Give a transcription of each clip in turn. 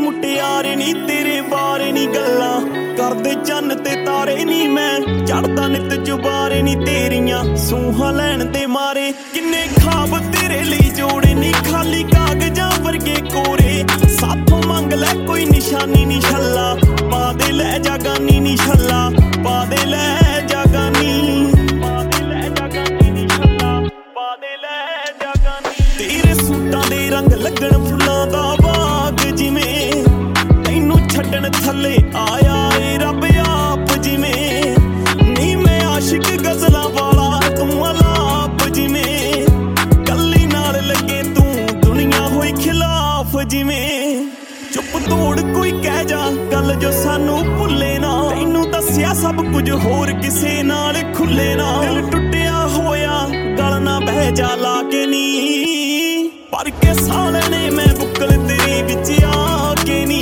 ਮੁਟਿਆਰੇ ਨੀ तेरे बारे नी गल्लां करदे चन्न ते तारे नी मैं चढ़दा नित जुबारे नी तेरियां सूहां लैण दे मारे किन्ने खाब तेरे लई जोड़े नी खाली कागजां वर्गे कोरे साथों मंग लै कोई निशानी नी छल्ला पा दे लै जागानी नी छल्ला पा दे लै जागानी नी छल्ला पा दे लै जागानी तेरे सूटां दे रंग लगण फुल्लां दा बाग जिवें तैनूं छड्डण थल्ले आया ए रब आप जिवें नी मैं आशिक गज़लां वाला तूं अलाप जिवें कल्ली नाल लगे तूं दुनिया होई खिलाफ जिवें चुप तोड़ कोई कह जा गल जो सानू भुल्ले ना तैनूं दस्सिया सब कुछ होर किसे नाल खुले ना दिल टुटिया होया गल ना बह जा ला के नी पर के सालने मैं बुक्कल तेरी विच आके नी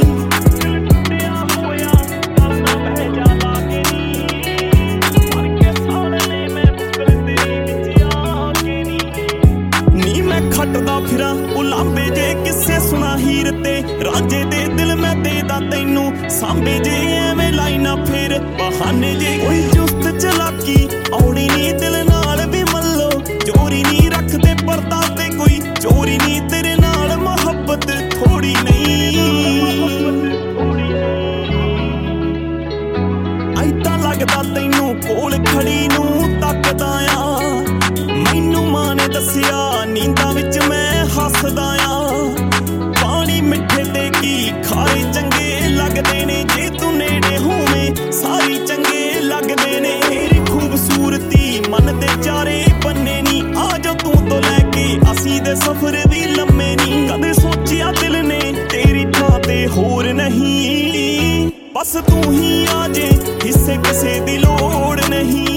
खटदा फिरा उलांबे जे किस्से सुना हीर ते रांझे दे दिल मैं देदा तैनू सांबे जे एवें लाइना फिर बहाने जे कोई जुस्त चलाकी औड़ी नी दिल नाल भी मल्लो चोरी नी रखदे पर्दा ते कोई चोरी नी तेरे नाल मोहब्बत थोड़ी नहीं ऐदा लगदा तैनू कोल खड़ी नू तकदा आ मैनू मां ने दस्सिया नींदा विच मैं हसदा आ पानी मिठे ते की खारे चंगे लगदे ने जे तू नेड़े होवें सारी चंगे लगदे ने तेरी खूबसूरती मन दे चारे बन्ने नी आ जा तू तो लैके असी दे सफर भी लम्मे नी कदे सोचिया दिल ने तेरी थां ते होर नहीं बस तू ही आ जे हिस्से किसे दी लोड़ नहीं।